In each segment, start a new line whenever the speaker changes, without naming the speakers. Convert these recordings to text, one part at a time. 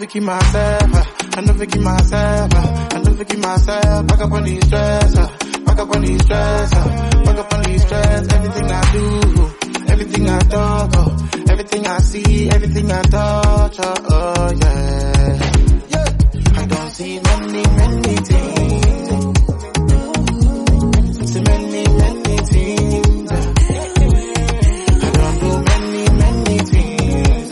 keep myself, I know keep myself, I know keep myself. Back up on these stress, back up on these stress, back up on these stress. Everything I do, everything I talk, everything I see, everything I touch, yeah. I don't see many things, see many things. I don't do many things,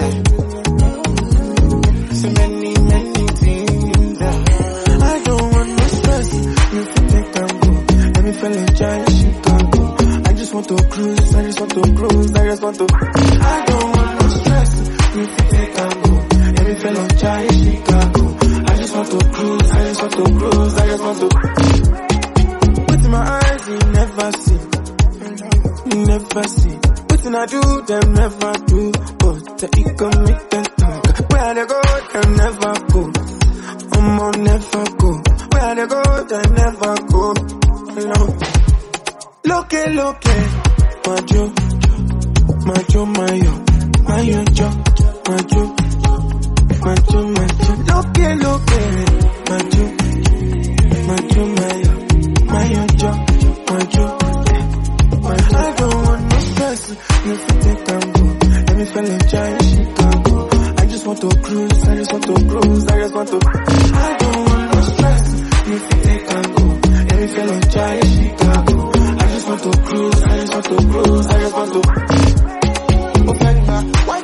see many things.
I don't want no stress, if you take and go, let me feel a giant Chicago. I just want to cruise, I just want to cruise, I just want to. I don't want no stress, if you take and go, let me feel a giant Chicago. I just want to cruise, I just want to cruise, I just want to. With my eyes, you never see, you never see. What's I do, them never do. But the ego make them talk. Where they go, them never go. Never go. Where they go, they never go. No. Look, majo, mayo, jo, majo, majo. Look, majo, mayo, jo, majo. I don't want no stress, if you take and go, let me feel a giant Chicago. I just want to cruise, I just want to cruise, I just want to. I don't want no stress, if you take and go, let me feel a giant Chicago. I just want to cruise, I just want to cruise, I just want to.